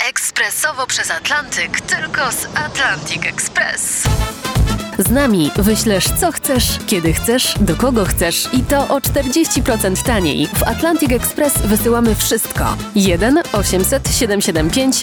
Ekspresowo przez Atlantyk, tylko z Atlantic Express. Z nami wyślesz co chcesz, kiedy chcesz, do kogo chcesz i to o 40% taniej. W Atlantic Express wysyłamy wszystko. 1 800 775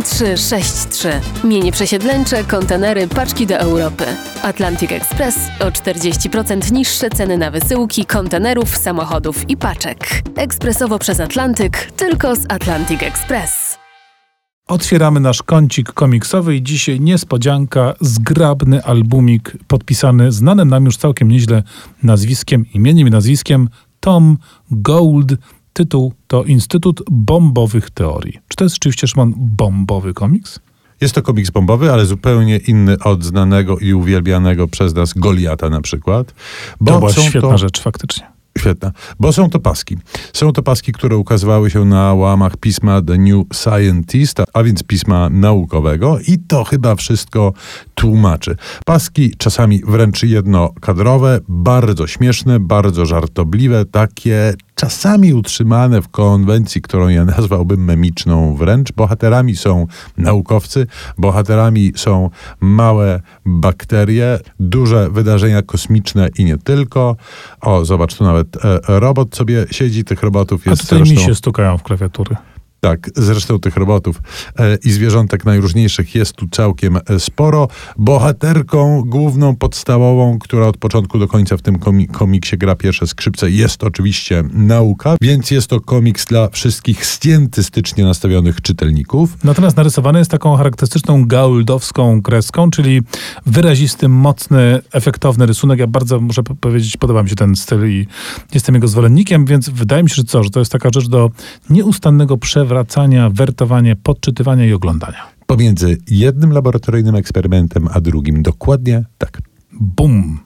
7363. Mienie przesiedleńcze, kontenery, paczki do Europy. Atlantic Express o 40% niższe ceny na wysyłki, kontenerów, samochodów i paczek. Ekspresowo przez Atlantyk, tylko z Atlantic Express. Otwieramy nasz kącik komiksowy i dzisiaj niespodzianka, zgrabny albumik podpisany znanym nam już całkiem nieźle nazwiskiem, imieniem i nazwiskiem Tom Gold. Tytuł to Instytut Bombowych Teorii. Czy to jest rzeczywiście, Szymon, bombowy komiks? Jest to komiks bombowy, ale zupełnie inny od znanego i uwielbianego przez nas Goliata na przykład. To była świetna rzecz faktycznie. Świetna, bo są to paski. Są to paski, które ukazywały się na łamach pisma The New Scientist, a więc pisma naukowego i to chyba wszystko tłumaczy. Paski czasami wręcz jednokadrowe, bardzo śmieszne, bardzo żartobliwe, takie czasami utrzymane w konwencji, którą ja nazwałbym memiczną wręcz. Bohaterami są naukowcy, bohaterami są małe bakterie, duże wydarzenia kosmiczne i nie tylko. O, zobacz, tu nawet robot sobie siedzi, tych robotów jest... A tutaj mi się stukają w klawiatury. Tak, zresztą tych robotów i zwierzątek najróżniejszych jest tu całkiem sporo. Bohaterką główną, podstawową, która od początku do końca w tym komiksie gra pierwsze skrzypce, jest oczywiście nauka, więc jest to komiks dla wszystkich scientystycznie nastawionych czytelników. Natomiast narysowany jest taką charakterystyczną gauldowską kreską, czyli wyrazisty, mocny, efektowny rysunek. Ja bardzo, muszę powiedzieć, podoba mi się ten styl i jestem jego zwolennikiem, więc wydaje mi się, że to jest taka rzecz do nieustannego przewracania, wertowania, podczytywania i oglądania. Pomiędzy jednym laboratoryjnym eksperymentem a drugim dokładnie tak. Bum!